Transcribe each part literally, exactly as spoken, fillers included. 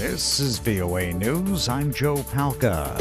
This is V O A News. I'm Joe Palca.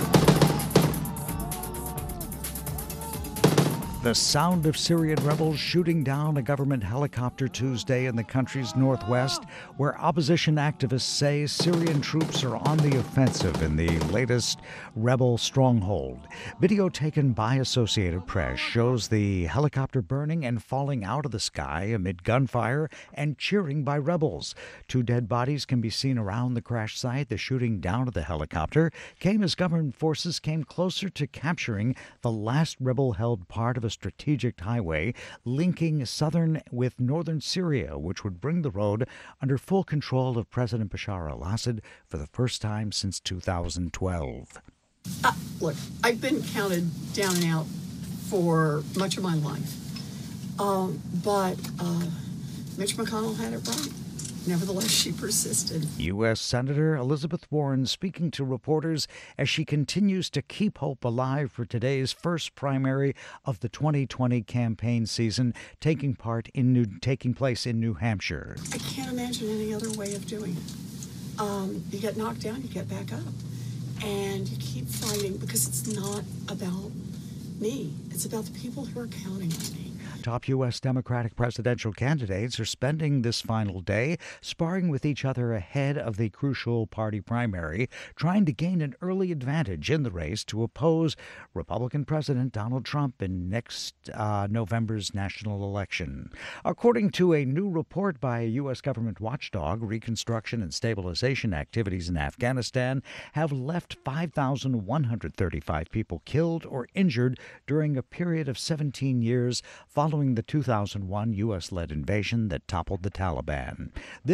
The sound of Syrian rebels shooting down a government helicopter Tuesday in the country's northwest, where opposition activists say Syrian troops are on the offensive in the latest rebel stronghold. Video taken by Associated Press shows the helicopter burning and falling out of the sky amid gunfire and cheering by rebels. Two dead bodies can be seen around the crash site. The shooting down of the helicopter came as government forces came closer to capturing the last rebel-held part of a strategic highway linking southern with northern Syria, which would bring the road under full control of President Bashar al-Assad for the first time since two thousand twelve. Uh, look, I've been counted down and out for much of my life, um, but uh, Mitch McConnell had it right. Nevertheless, she persisted. U S. Senator Elizabeth Warren speaking to reporters as she continues to keep hope alive for today's first primary of the twenty twenty campaign season, taking part in New, taking place in New Hampshire. I can't imagine any other way of doing it. Um, you get knocked down, you get back up, and you keep fighting because it's not about me. It's about the people who are counting on me. Top U S. Democratic presidential candidates are spending this final day sparring with each other ahead of the crucial party primary, trying to gain an early advantage in the race to oppose Republican President Donald Trump in next uh, November's national election. According to a new report by a U S government watchdog, reconstruction and stabilization activities in Afghanistan have left five thousand one hundred thirty-five people killed or injured during a period of seventeen years following the two thousand one U S-led invasion that toppled the Taliban.